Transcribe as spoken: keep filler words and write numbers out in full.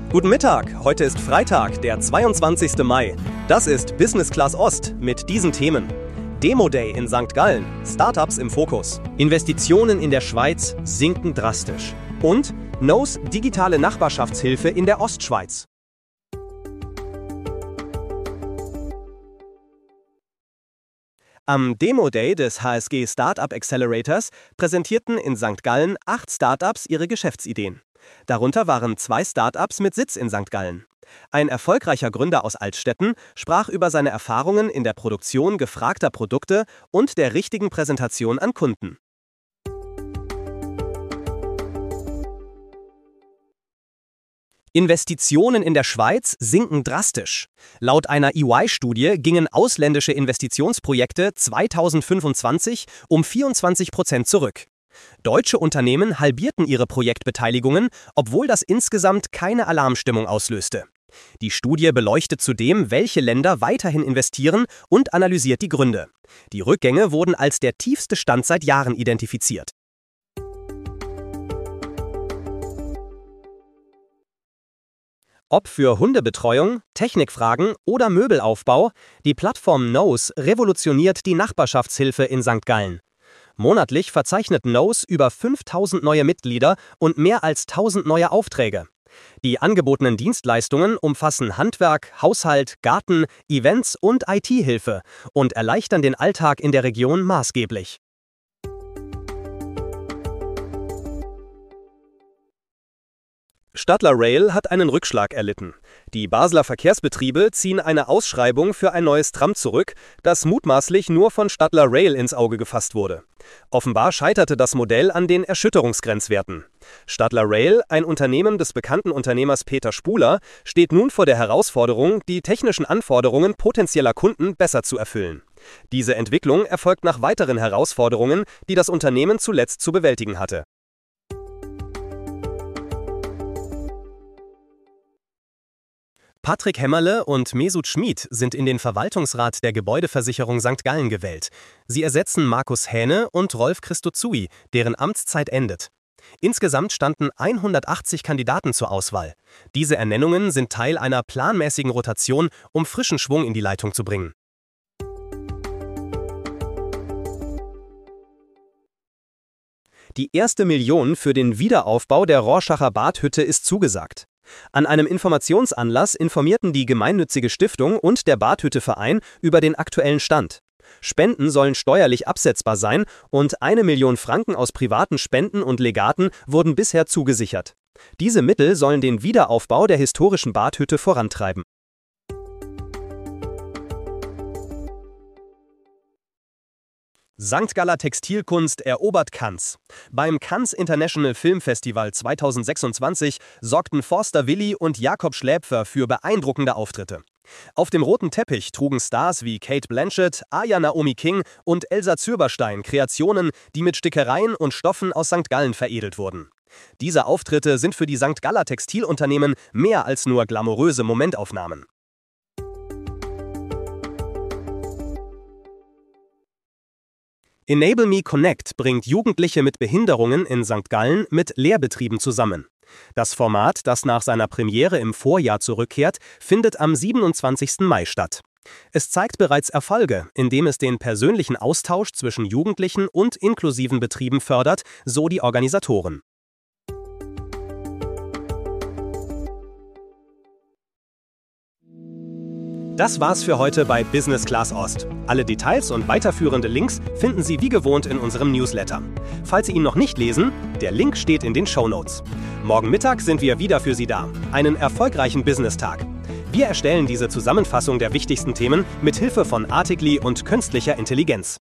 Guten Mittag, heute ist Freitag, der zweiundzwanzigste Mai. Das ist Business Class Ost mit diesen Themen. Demo Day in Sankt Gallen, Startups im Fokus. Investitionen in der Schweiz sinken drastisch. Und Knows digitale Nachbarschaftshilfe in der Ostschweiz. Am Demo Day des H S G Startup Accelerators präsentierten in Sankt Gallen acht Startups ihre Geschäftsideen. Darunter waren zwei Startups mit Sitz in Sankt Gallen. Ein erfolgreicher Gründer aus Altstetten sprach über seine Erfahrungen in der Produktion gefragter Produkte und der richtigen Präsentation an Kunden. Investitionen in der Schweiz sinken drastisch. Laut einer E Y-Studie gingen ausländische Investitionsprojekte zweitausendfünfundzwanzig um vierundzwanzig Prozent zurück. Deutsche Unternehmen halbierten ihre Projektbeteiligungen, obwohl das insgesamt keine Alarmstimmung auslöste. Die Studie beleuchtet zudem, welche Länder weiterhin investieren und analysiert die Gründe. Die Rückgänge wurden als der tiefste Stand seit Jahren identifiziert. Ob für Hundebetreuung, Technikfragen oder Möbelaufbau, die Plattform Knows revolutioniert die Nachbarschaftshilfe in Sankt Gallen. Monatlich verzeichnet Knows über fünftausend neue Mitglieder und mehr als tausend neue Aufträge. Die angebotenen Dienstleistungen umfassen Handwerk, Haushalt, Garten, Events und I T-Hilfe und erleichtern den Alltag in der Region maßgeblich. Stadler Rail hat einen Rückschlag erlitten. Die Basler Verkehrsbetriebe ziehen eine Ausschreibung für ein neues Tram zurück, das mutmaßlich nur von Stadler Rail ins Auge gefasst wurde. Offenbar scheiterte das Modell an den Erschütterungsgrenzwerten. Stadler Rail, ein Unternehmen des bekannten Unternehmers Peter Spuler, steht nun vor der Herausforderung, die technischen Anforderungen potenzieller Kunden besser zu erfüllen. Diese Entwicklung erfolgt nach weiteren Herausforderungen, die das Unternehmen zuletzt zu bewältigen hatte. Patrick Hämmerle und Mesut Schmid sind in den Verwaltungsrat der Gebäudeversicherung Sankt Gallen gewählt. Sie ersetzen Markus Hähne und Rolf Christozui, deren Amtszeit endet. Insgesamt standen hundertachtzig Kandidaten zur Auswahl. Diese Ernennungen sind Teil einer planmäßigen Rotation, um frischen Schwung in die Leitung zu bringen. Die erste Million für den Wiederaufbau der Rorschacher Badhütte ist zugesagt. An einem Informationsanlass informierten die gemeinnützige Stiftung und der Badhütte-Verein über den aktuellen Stand. Spenden sollen steuerlich absetzbar sein und eine Million Franken aus privaten Spenden und Legaten wurden bisher zugesichert. Diese Mittel sollen den Wiederaufbau der historischen Badhütte vorantreiben. Sankt Galler Textilkunst erobert Cannes. Beim Cannes International Film Festival zweitausendsechsundzwanzig sorgten Forster Willi und Jakob Schläpfer für beeindruckende Auftritte. Auf dem roten Teppich trugen Stars wie Cate Blanchett, Aya Naomi King und Elsa Zürberstein Kreationen, die mit Stickereien und Stoffen aus Sankt Gallen veredelt wurden. Diese Auftritte sind für die Sankt Galler Textilunternehmen mehr als nur glamouröse Momentaufnahmen. Enable Me Connect bringt Jugendliche mit Behinderungen in Sankt Gallen mit Lehrbetrieben zusammen. Das Format, das nach seiner Premiere im Vorjahr zurückkehrt, findet am siebenundzwanzigsten Mai statt. Es zeigt bereits Erfolge, indem es den persönlichen Austausch zwischen Jugendlichen und inklusiven Betrieben fördert, so die Organisatoren. Das war's für heute bei Business Class Ost. Alle Details und weiterführende Links finden Sie wie gewohnt in unserem Newsletter. Falls Sie ihn noch nicht lesen, der Link steht in den Shownotes. Morgen Mittag sind wir wieder für Sie da. Einen erfolgreichen Business-Tag. Wir erstellen diese Zusammenfassung der wichtigsten Themen mit Hilfe von Artigli und künstlicher Intelligenz.